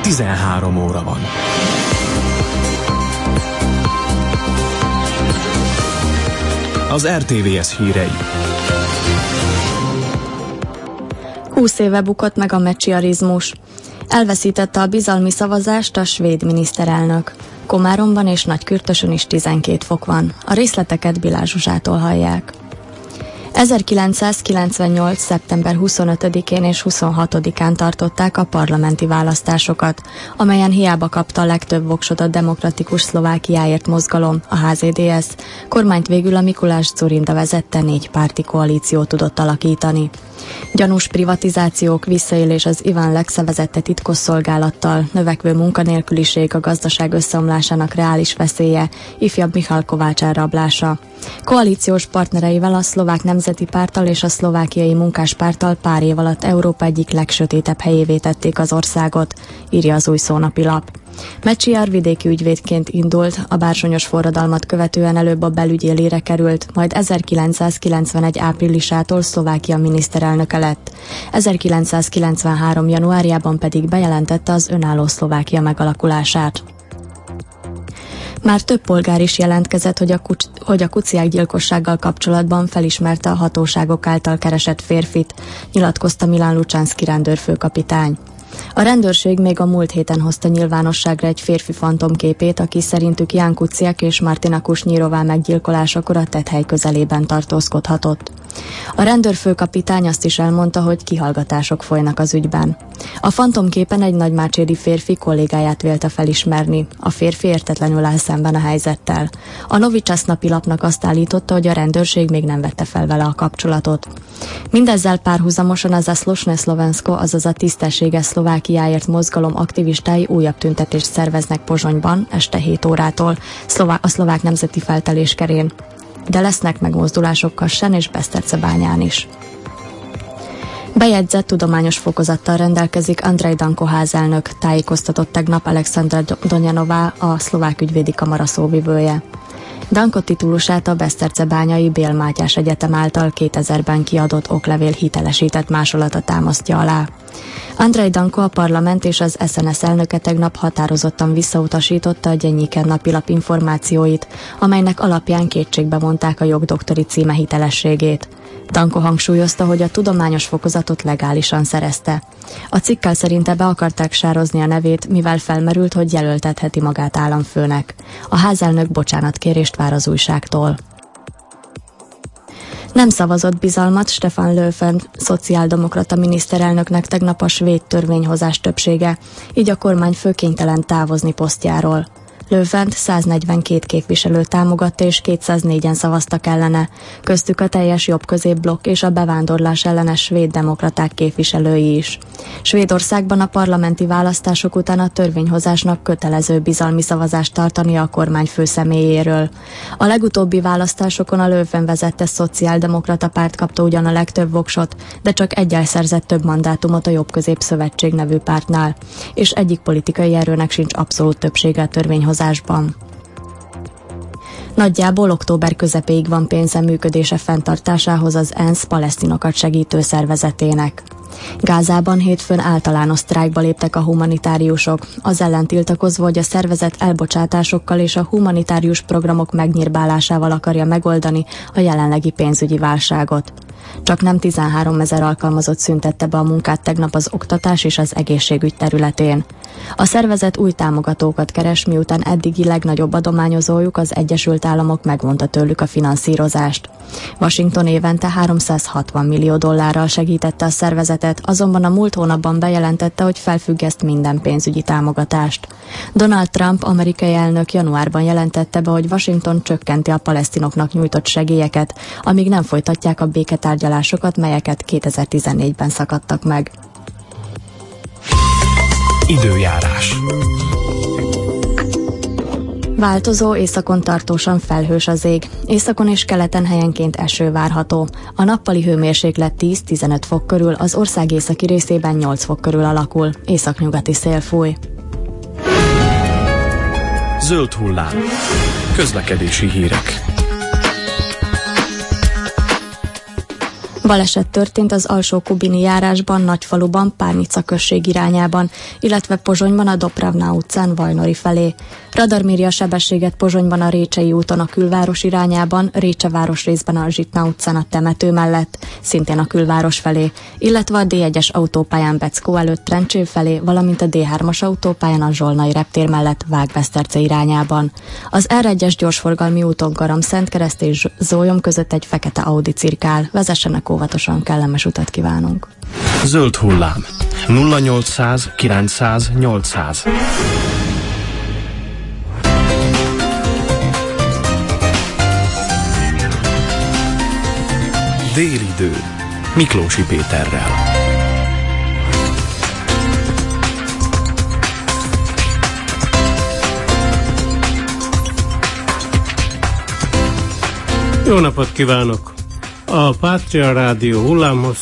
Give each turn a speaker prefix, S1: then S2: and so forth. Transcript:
S1: 13 óra van. Az RTVS hírei.
S2: 20 éve bukott meg a mecsiarizmus. Elveszítette a bizalmi szavazást a svéd miniszterelnök. Komáromban és Nagykürtösön is 12 fok van. A részleteket Bilázs Zsuzsától hallják. 1998. szeptember 25-én és 26-án tartották a parlamenti választásokat, amelyen hiába kapta a legtöbb voksot a Demokratikus Szlovákiáért mozgalom, a HZDS, kormányt végül a Mikuláš Dzurinda vezette 4 párti koalíció tudott alakítani. Gyanús privatizációk, visszaélés az Ivan Lexe vezette titkosszolgálattal, növekvő munkanélküliség, a gazdaság összeomlásának reális veszélye, ifjabb Michal Kovács elrablása. Koalíciós partnereivel, a Szlovák Nemzeti Párttal és a Szlovákiai Munkáspárttal pár év alatt Európa egyik legsötétebb helyévé tették az országot, írja az Új Szónapilap. Mecsiar vidéki ügyvédként indult, a bársonyos forradalmat követően előbb a belügy élére került, majd 1991 áprilisától Szlovákia miniszterelnöke lett. 1993. januárjában pedig bejelentette az önálló Szlovákia megalakulását. Már több polgár is jelentkezett, hogy a Kuciák gyilkossággal kapcsolatban felismerte a hatóságok által keresett férfit, nyilatkozta Milán Lucsánszky rendőrfőkapitány. A rendőrség még a múlt héten hozta nyilvánosságra egy férfi fantomképét, aki szerintük Ján Kuciák és Martina Kusnyírová meggyilkolásakor a tetthely közelében tartózkodhatott. A rendőrfőkapitány azt is elmondta, hogy kihallgatások folynak az ügyben. A fantomképen egy nagymácséri férfi kollégáját vélte felismerni. A férfi értetlenül áll szemben a helyzettel. A Novi Čas napilapnak azt állította, hogy a rendőrség még nem vette fel vele a kapcsolatot. Mindezzel párhuzamosan az Zaslušné Slovensko, azaz a Tisztességes Szlovákiáért mozgalom aktivistái újabb tüntetést szerveznek Pozsonyban este 7 órától a szlovák nemzeti felteléskerén. De lesznek megmozdulások Kassán és Besztercebányán is. Bejegyzett tudományos fokozattal rendelkezik Andrej Danko házelnök, tájékoztatott tegnap Alexandra Donjanová, a szlovák ügyvédi kamara szóvivője. Danko titulusát a Besztercebányai Bél Mátyás Egyetem által 2000-ben kiadott oklevél hitelesített másolata támasztja alá. Andrej Danko, a parlament és az SNS elnöke tegnap határozottan visszautasította a Gyenyiken napilap információit, amelynek alapján kétségbe vonták a jogdoktori címe hitelességét. Danko hangsúlyozta, hogy a tudományos fokozatot legálisan szerezte. A cikkel szerinte be akarták sározni a nevét, mivel felmerült, hogy jelöltetheti magát államfőnek. A házelnök bocsánatkérést vár az újságtól. Nem szavazott bizalmat Stefan Löfven szociáldemokrata miniszterelnöknek tegnap a svéd törvényhozás többsége, így a kormányfő kénytelen távozni posztjáról. Löfvent 142 képviselő támogatta és 204-en szavaztak ellene, köztük a teljes jobb-középblokk és a bevándorlás ellenes svéd demokraták képviselői is. Svédországban a parlamenti választások után a törvényhozásnak kötelező bizalmi szavazást tartania a kormányfő személyéről. A legutóbbi választásokon a Löfven vezette szociáldemokrata párt kapta ugyan a legtöbb voksot, de csak egyel szerzett több mandátumot a Jobb-közép szövetség nevű pártnál, és egyik politikai erőnek sincs abszolút többsége a törvényhozásban. Nagyjából október közepéig van pénze működése fenntartásához az ENSZ palesztinokat segítő szervezetének. Gázában hétfőn általános sztrájkba léptek a humanitáriusok, az ellen tiltakozva, hogy a szervezet elbocsátásokkal és a humanitárius programok megnyírbálásával akarja megoldani a jelenlegi pénzügyi válságot. Csak nem 13 000 alkalmazott szüntette be a munkát tegnap az oktatás és az egészségügy területén. A szervezet új támogatókat keres, miután eddigi legnagyobb adományozójuk, az Egyesült Államok megvonta tőlük a finanszírozást. Washington évente $360 millió segítette a szervezetet, azonban a múlt hónapban bejelentette, hogy felfüggeszt minden pénzügyi támogatást. Donald Trump amerikai elnök januárban jelentette be, hogy Washington csökkenti a palesztinoknak nyújtott segélyeket, amíg nem folytatják a béketárgyalásokat, melyeket 2014-ben szakadtak meg.
S1: Időjárás.
S2: Változó, északon tartósan felhős az ég. Északon és keleten helyenként eső várható. A nappali hőmérséklet 10-15 fok körül, az ország északi részében 8 fok körül alakul. Északnyugati szél fúj.
S1: Zöld hullám. Közlekedési hírek.
S2: Baleset történt az Alsó-Kubini járásban, Nagyfaluban, Párnica község irányában, illetve Pozsonyban a Dopravna utcán Vajnori felé. Radar méri a sebességet Pozsonyban a Récsei úton a külváros irányában, Récse városrészben a Zsitna utcán a temető mellett, szintén a külváros felé, illetve a D1-es autópályán Beckó előtt Trencsén felé, valamint a D3-as autópályán a Zsolnai reptér mellett Vágbeszterce irányában. Az R1-es gyorsforgalmi úton Garamszentkereszt és Zólyom között egy fekete Audi cirkál. Vezessenek óvatosan, kellemes utat kívánunk.
S1: Zöld hullám. 0800 900 800. Délidő. Miklósi Péterrel.
S3: Jó napot kívánok! A Pátria Rádió hullámhoz